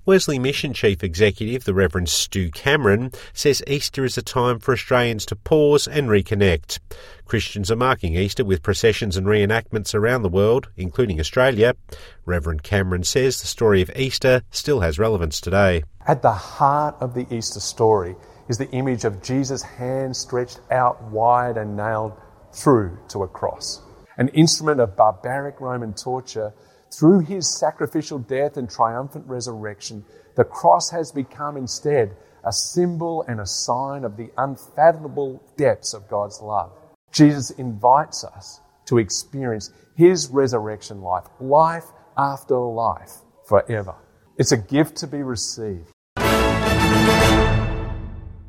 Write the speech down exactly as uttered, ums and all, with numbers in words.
Wesley Mission Chief Executive, the Reverend Stu Cameron, says Easter is a time for Australians to pause and reconnect. Christians are marking Easter with processions and reenactments around the world, including Australia. Reverend Cameron says the story of Easter still has relevance today. At the heart of the Easter story is the image of Jesus' hand stretched out wide and nailed through to a cross. An instrument of barbaric Roman torture. Through his sacrificial death and triumphant resurrection, the cross has become instead a symbol and a sign of the unfathomable depths of God's love. Jesus invites us to experience his resurrection life, life after life, forever. It's a gift to be received,